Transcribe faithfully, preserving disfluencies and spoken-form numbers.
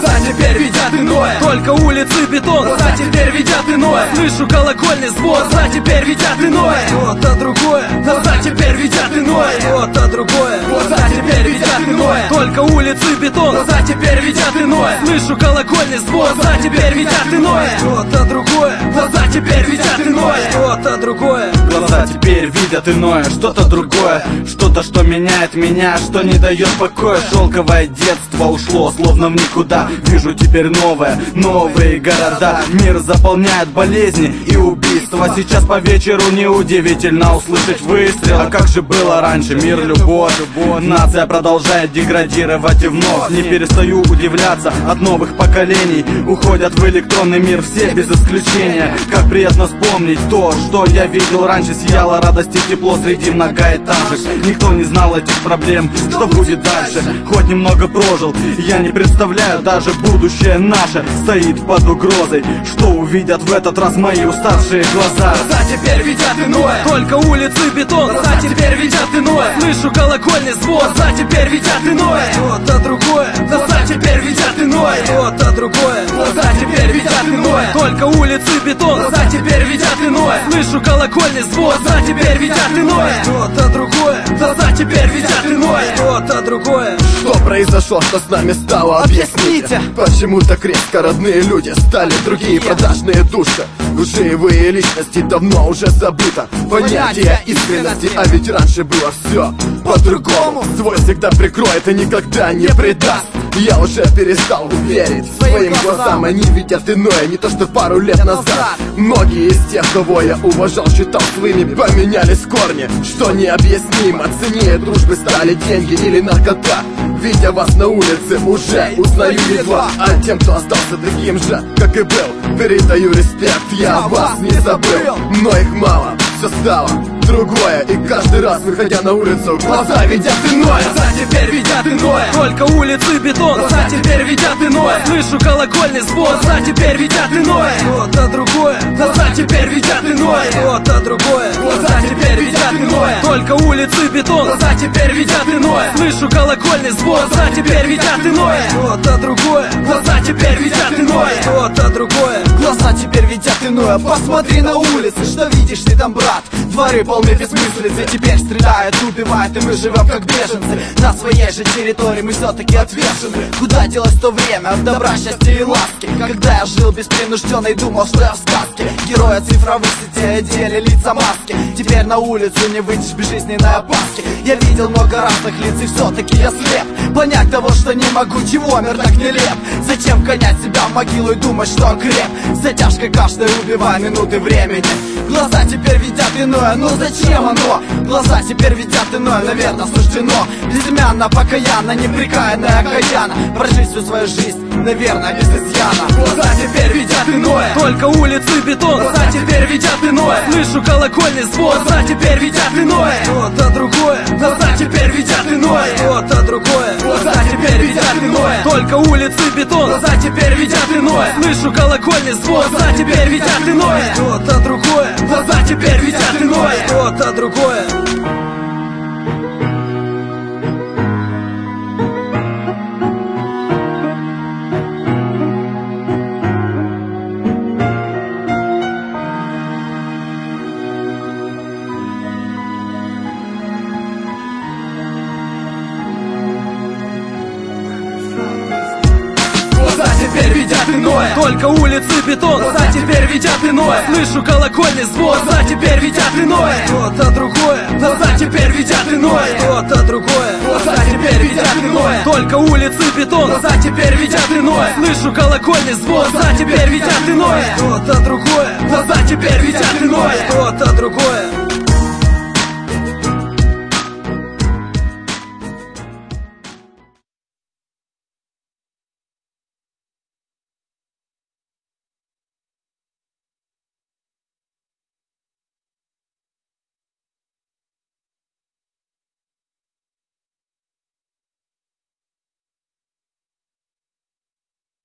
глаза теперь видят иное. Только улицы бетон, глаза теперь видят иное. Слышу колокольный звон, глаза теперь видят иное. Что-то другое, глаза теперь видят иное. Что-то другое, глаза теперь видят иное. Только улицы бетон, глаза теперь видят иное. Слышу колокольный звон, глаза теперь видят иное. Что-то другое, глаза теперь видят иное. Что-то другое, глаза теперь видят иное. Что-то другое, что-то, что меняет меня, что не дает покоя. Шелковое детство ушло, словно в никуда. Вижу теперь новое, новые города. Мир заполняет болезни и убийства. Сейчас по вечеру неудивительно услышать выстрел. А как же было раньше? Мир, любовь, нация продолжает деградировать и вновь. Не перестаю удивляться от новых поколений. Уходят в электронный мир все без исключения. Как приятно вспомнить то, что я видел раньше. Сияла радость и тепло среди многоэтажек. Никто не знал этих проблем, что будет дальше. Хоть немного прожил, я не представляю, даже будущее наше стоит под угрозой. Что увидят в этот раз мои уставшие глаза? Глаза теперь видят иное. Только улицы бетон, глаза теперь видят иное. Слышу колокольный звон, глаза теперь видят иное. Что-то другое, глаза теперь видят иное. Что-то другое, глаза теперь видят иное. Только улицы бетон, глаза теперь видят иное. Слышу колокольный звон, глаза теперь видят иное. Что-то другое, глаза теперь видят иное. Что-то другое. Что произошло, что с нами стало? Объясните! Почему так резко родные люди стали другие продажные души? Живые личности давно уже забыто. Понятие искренности, а ведь раньше было все по-другому. Свой всегда прикроет и никогда не предаст. Я уже перестал верить своим глазам. Они видят иное, не то что пару лет назад. Многие из тех, кого я уважал, считал своими, поменялись корни. Что необъяснимо, ценнее дружбы стали деньги или наркота. Видя вас на улице, уже узнаю едва. А тем, кто остался таким же, как и был, передаю респект. Я вас не забыл, но их мало, все стало другое. И каждый раз, выходя на улицу, глаза видят иное. Глаза теперь видят иное. Только улицы бетон, глаза теперь видят иное. Слышу колокольный звон, глаза теперь видят иное. Что-то другое, глаза теперь видят иное. Что-то другое, глаза теперь видят иное. Только улицы бетон, глаза теперь видят иное. Слышу колокольный звон, глаза теперь видят иное. Что-то другое, глаза теперь видят иное. Что-то другое, глаза теперь видят иное. Посмотри на улицы, что видишь ты там, брат? Дворы полны бессмыслицы, теперь стреляют, убивают, и мы живем как беженцы. На своей же территории мы все-таки отвержены. Куда делось то время от добра, счастья и ласки? Когда я жил беспринужденно и думал, что я в сказке. Герои цифровых сетей одели лица маски. Теперь на улицу не выйдешь без жизненной опаски. Я видел много разных лиц и все-таки я слеп. Понять того, что не могу, чего мир так нелеп. Зачем гонять себя в могилу и думать, что он креп? Затяжкой каждой убивая минуты времени. Глаза теперь видят иное, но зачем оно? Глаза теперь видят иное, наверное, суждено. Безымянно, покаянно, непрекаянно, окаянно прожить всю свою жизнь, наверное, без изъяна. Глаза теперь видят иное. Только улицы бетон, глаза теперь видят иное. Слышу колокольный звон, глаза теперь видят иное. Что-то другое, глаза теперь видят иное. Что-то другое, глаза теперь видят иное. Только улицы бетон, глаза теперь видят иное. Слышу колокольный звон, глаза теперь видят иное. Что-то другое, глаза теперь видят иное. Что-то другое. Глаза теперь видят иное. Только улицы бетон, глаза теперь видят иное. Слышу колокольный звон, глаза теперь видят иное. Что-то другое, глаза теперь видят иное. Что-то другое, глаза теперь видят иное. Только улицы бетон, глаза теперь видят иное. Слышу колокольный звон, глаза теперь видят иное. Что-то другое, глаза теперь видят иное. Что-то другое.